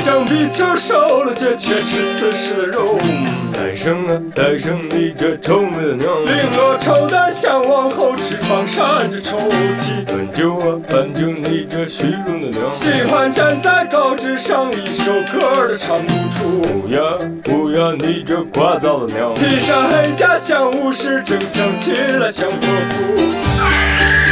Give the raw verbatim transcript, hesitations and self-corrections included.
想比球瘦了，却却吃死尸的肉。 带上啊，带上你这臭美的娘！ 绫罗绸缎想往后，翅膀扇着抽泣。 搬救啊，搬救你这虚荣的娘！ 喜欢站在高枝上，一首歌儿都唱不出。 乌鸦，乌鸦，你这聒噪的娘！ 披上黑甲像武士，正想起来像泼妇。